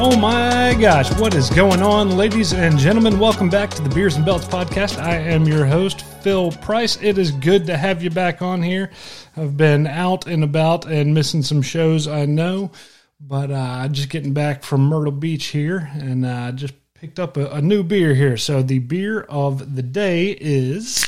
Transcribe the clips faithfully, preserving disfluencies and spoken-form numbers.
Oh my gosh, what is going on, ladies and gentlemen? Welcome back to the Beers and Belts podcast. I am your host, Phil Price. It is good to have you back on here. I've been out and about and missing some shows, I know, but uh, just getting back from Myrtle Beach here, and uh, just picked up a, a new beer here. So the beer of the day is,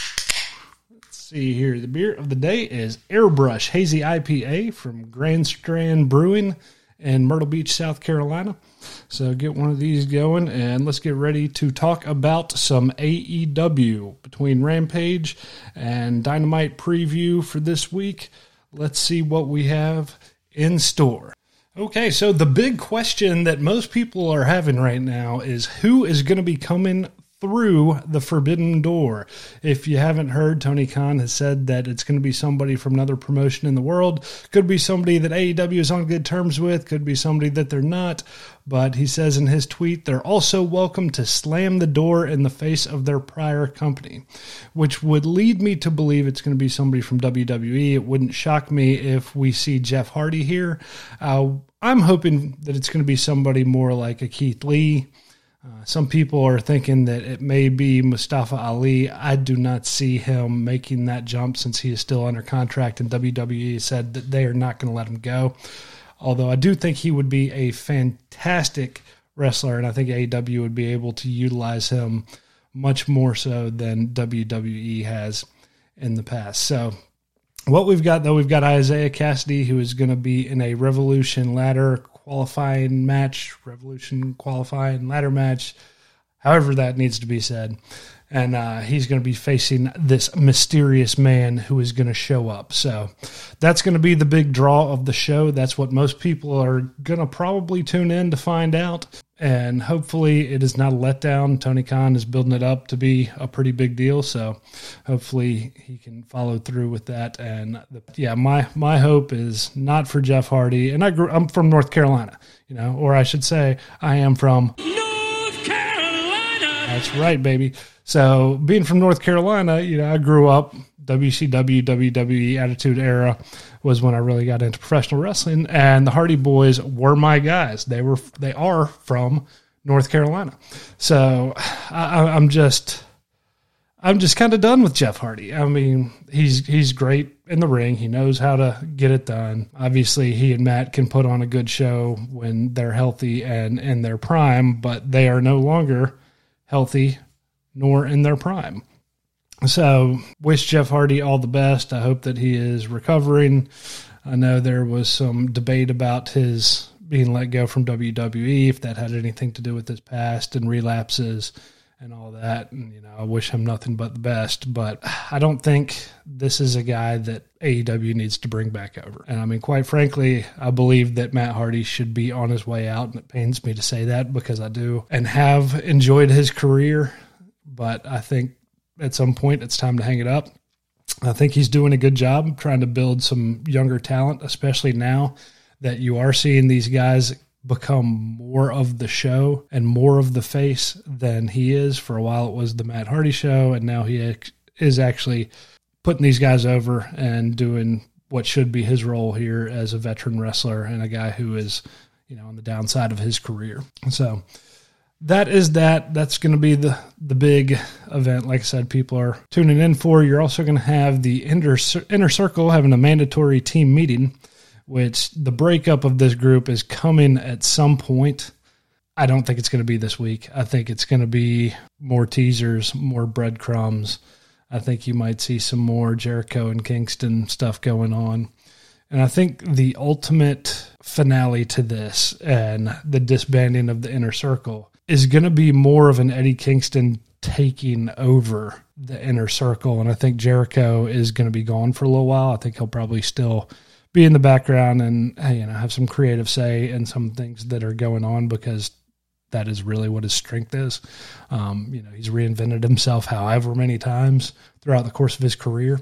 let's see here, the beer of the day is Airbrush Hazy I P A from Grand Strand Brewing in Myrtle Beach, South Carolina. So get one of these going, and let's get ready to talk about some A E W between Rampage and Dynamite preview for this week. Let's see what we have in store. Okay, so the big question that most people are having right now is who is going to be coming through the Forbidden Door. If you haven't heard, Tony Khan has said that it's going to be somebody from another promotion in the world. Could be somebody that A E W is on good terms with. Could be somebody that they're not. But he says in his tweet, they're also welcome to slam the door in the face of their prior company, which would lead me to believe it's going to be somebody from W W E. It wouldn't shock me if we see Jeff Hardy here. Uh, I'm hoping that it's going to be somebody more like a Keith Lee. Uh, some people are thinking that it may be Mustafa Ali. I do not see him making that jump since he is still under contract, and W W E said that they are not going to let him go. Although I do think he would be a fantastic wrestler, and I think A E W would be able to utilize him much more so than W W E has in the past. So what we've got, though, we've got Isaiah Cassidy, who is going to be in a Revolution ladder qualifying match, Revolution qualifying ladder match, however that needs to be said. And uh, he's going to be facing this mysterious man who is going to show up. So that's going to be the big draw of the show. That's what most people are going to probably tune in to find out. And hopefully it is not a letdown. Tony Khan is building it up to be a pretty big deal. So hopefully he can follow through with that. And the, yeah, my, my hope is not for Jeff Hardy. And I grew, I'm from North Carolina, you know, or I should say I am from North Carolina. That's right, baby. So being from North Carolina, you know, I grew up, W C W, W W E Attitude Era was when I really got into professional wrestling, and the Hardy Boys were my guys. They were, they are from North Carolina. So I, I'm just, I'm just kind of done with Jeff Hardy. I mean, he's, he's great in the ring. He knows how to get it done. Obviously he and Matt can put on a good show when they're healthy and in their prime, but they are no longer healthy nor in their prime. So wish Jeff Hardy all the best. I hope that he is recovering. I know there was some debate about his being let go from W W E, if that had anything to do with his past and relapses and all that. And, you know, I wish him nothing but the best, but I don't think this is a guy that A E W needs to bring back over. And I mean, quite frankly, I believe that Matt Hardy should be on his way out, and it pains me to say that because I do and have enjoyed his career. But I think at some point it's time to hang it up. I think he's doing a good job trying to build some younger talent, especially now that you are seeing these guys become more of the show and more of the face than he is. For a while it was the Matt Hardy show, and now he is actually putting these guys over and doing what should be his role here as a veteran wrestler and a guy who is, you know, on the downside of his career. So that is that. That's going to be the, the big event. Like I said, people are tuning in for. You're also going to have the inner, inner Circle having a mandatory team meeting, which the breakup of this group is coming at some point. I don't think it's going to be this week. I think it's going to be more teasers, more breadcrumbs. I think you might see some more Jericho and Kingston stuff going on. And I think the ultimate finale to this and the disbanding of the Inner Circle is going to be more of an Eddie Kingston taking over the Inner Circle. And I think Jericho is going to be gone for a little while. I think he'll probably still be in the background and, you know, have some creative say in some things that are going on, because that is really what his strength is. Um, you know, he's reinvented himself however many times throughout the course of his career.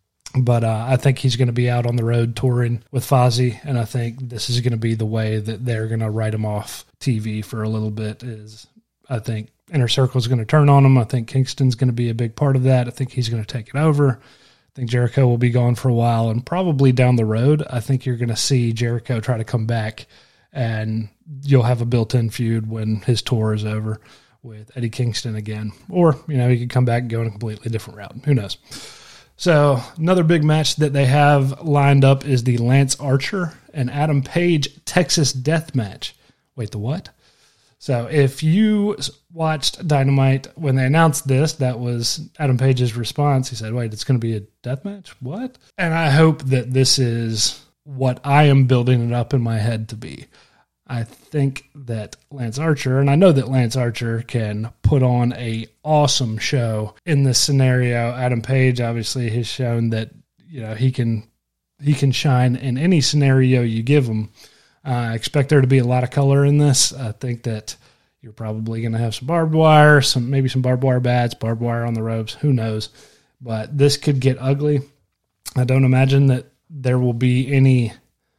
But uh, I think he's going to be out on the road touring with Fozzy, and I think this is going to be the way that they're going to write him off T V for a little bit. Is I think Inner Circle is going to turn on him. I think Kingston's going to be a big part of that. I think he's going to take it over. I think Jericho will be gone for a while, and probably down the road, I think you're going to see Jericho try to come back and you'll have a built-in feud when his tour is over with Eddie Kingston again. Or, you know, he could come back and go in a completely different route. Who knows? So another big match that they have lined up is the Lance Archer and Adam Page Texas Death Match. Wait, the what? So if you watched Dynamite when they announced this, that was Adam Page's response. He said, wait, it's going to be a death match? What? And I hope that this is what I am building it up in my head to be. I think that Lance Archer, and I know that Lance Archer can put on a awesome show in this scenario. Adam Page obviously has shown that, you know, he can he can shine in any scenario you give him. Uh, I expect there to be a lot of color in this. I think that you're probably going to have some barbed wire, some maybe some barbed wire bats, barbed wire on the ropes. Who knows? But this could get ugly. I don't imagine that there will be any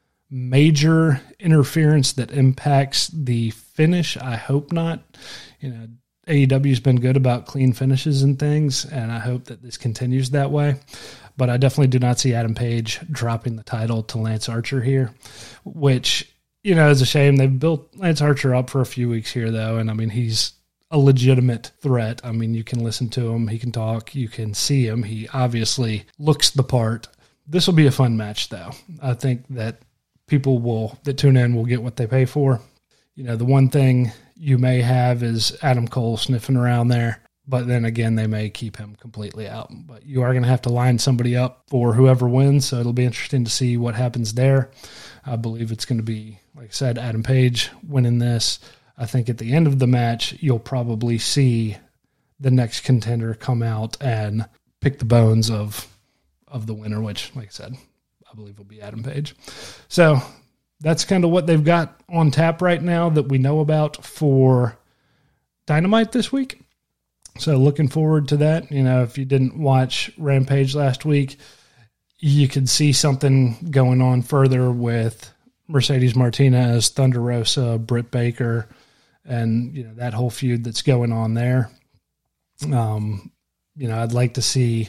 major interference that impacts the finish. I hope not. You know, A E W's been good about clean finishes and things, and I hope that this continues that way. But I definitely do not see Adam Page dropping the title to Lance Archer here, which, you know, is a shame. They've built Lance Archer up for a few weeks here, though, and I mean, he's a legitimate threat. I mean, you can listen to him, he can talk, you can see him. He obviously looks the part. This will be a fun match, though. I think that people will that tune in will get what they pay for. You know, the one thing you may have is Adam Cole sniffing around there, but then again, they may keep him completely out. But you are going to have to line somebody up for whoever wins, so it'll be interesting to see what happens there. I believe it's going to be, like I said, Adam Page winning this. I think at the end of the match, you'll probably see the next contender come out and pick the bones of of the winner, which, like I said, I believe will be Adam Page. So that's kind of what they've got on tap right now that we know about for Dynamite this week. So looking forward to that. You know, if you didn't watch Rampage last week, you could see something going on further with Mercedes Martinez, Thunder Rosa, Britt Baker, and, you know, that whole feud that's going on there. Um, you know, I'd like to see,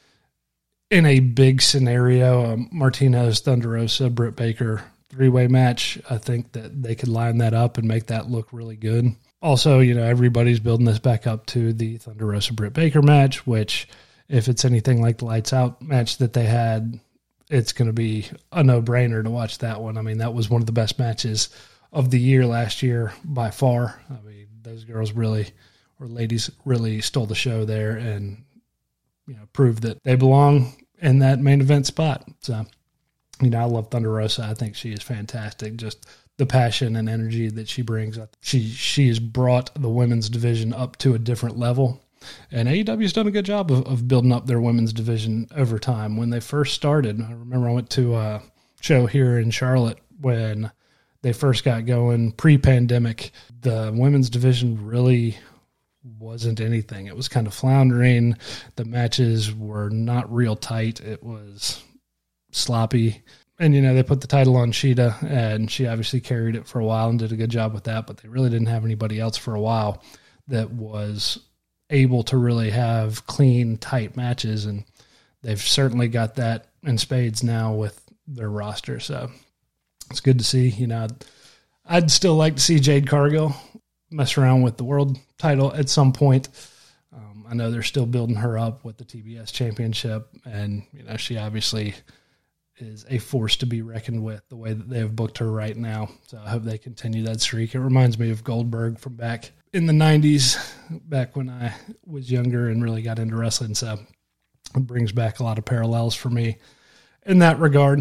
in a big scenario, um, Martinez, Thunder Rosa, Britt Baker three-way match. I think that they could line that up and make that look really good. Also, you know, everybody's building this back up to the Thunder Rosa Britt Baker match, which, if it's anything like the Lights Out match that they had, it's going to be a no-brainer to watch that one. I mean, that was one of the best matches of the year last year by far. I mean, those girls really, or ladies really stole the show there and, you know, proved that they belong in that main event spot. So, you know, I love Thunder Rosa. I think she is fantastic. Just the passion and energy that she brings. She she has brought the women's division up to a different level. And A E W's done a good job of, of building up their women's division over time. When they first started, I remember I went to a show here in Charlotte when they first got going, pre-pandemic. The women's division really wasn't anything. It was kind of floundering. The matches were not real tight. It was sloppy. And, you know, they put the title on Sheeta, and she obviously carried it for a while and did a good job with that, but they really didn't have anybody else for a while that was able to really have clean, tight matches, and they've certainly got that in spades now with their roster. So it's good to see. You know, I'd, I'd still like to see Jade Cargill mess around with the world title at some point. Um, I know they're still building her up with the T B S championship, and, you know, she obviously is a force to be reckoned with the way that they have booked her right now. So I hope they continue that streak. It reminds me of Goldberg from back in the nineties, back when I was younger and really got into wrestling. So it brings back a lot of parallels for me in that regard.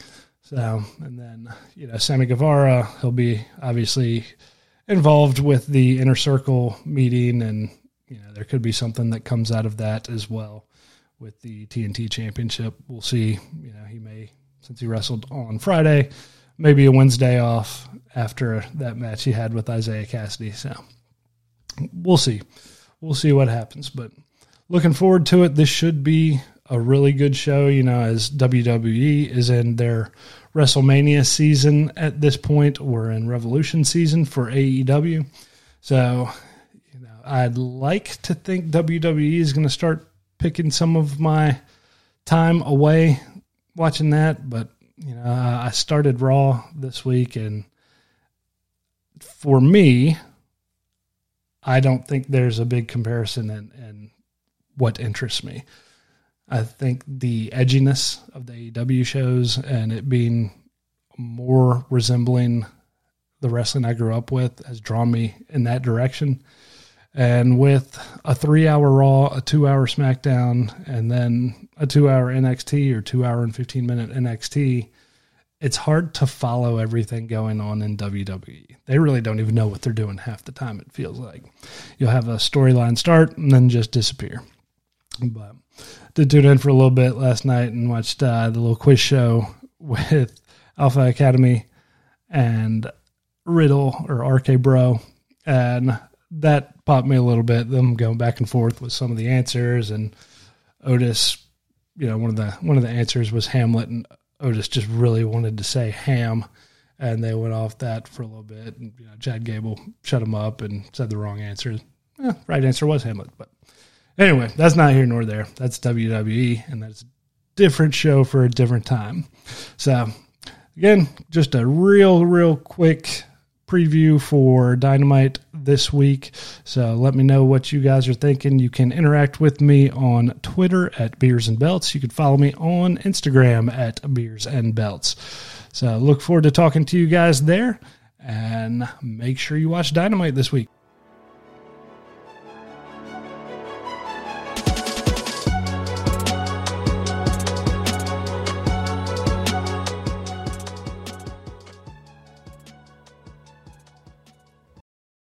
So, and then, you know, Sammy Guevara, he'll be obviously involved with the Inner Circle meeting, and, you know, there could be something that comes out of that as well with the T N T championship. We'll see. You know, he may, since he wrestled on Friday, maybe a Wednesday off after that match he had with Isaiah Cassidy. So we'll see. We'll see what happens, but looking forward to it. This should be a really good show, you know, as W W E is in their WrestleMania season at this point. We're in Revolution season for A E W. So, you know, I'd like to think W W E is going to start picking some of my time away watching that, but, you know, I started Raw this week, and for me, I don't think there's a big comparison in, in what interests me. I think the edginess of the A E W shows and it being more resembling the wrestling I grew up with has drawn me in that direction. And with a three-hour Raw, a two-hour SmackDown, and then a two-hour N X T or two-hour and fifteen-minute N X T, it's hard to follow everything going on in W W E. They really don't even know what they're doing half the time, it feels like. You'll have a storyline start and then just disappear. But did tune in for a little bit last night and watched uh, the little quiz show with Alpha Academy and Riddle or R K Bro, and that popped me a little bit. Them going back and forth with some of the answers, and Otis, you know, one of the one of the answers was Hamlet, and Otis just really wanted to say ham, and they went off that for a little bit. And you know, Chad Gable shut him up and said the wrong answer. Eh, right answer was Hamlet, but anyway, that's not here nor there. That's W W E, and that's a different show for a different time. So again, just a real, real quick preview for Dynamite this week. So let me know what you guys are thinking. You can interact with me on Twitter at Beers and Belts. You can follow me on Instagram at Beers and Belts. So look forward to talking to you guys there, and make sure you watch Dynamite this week.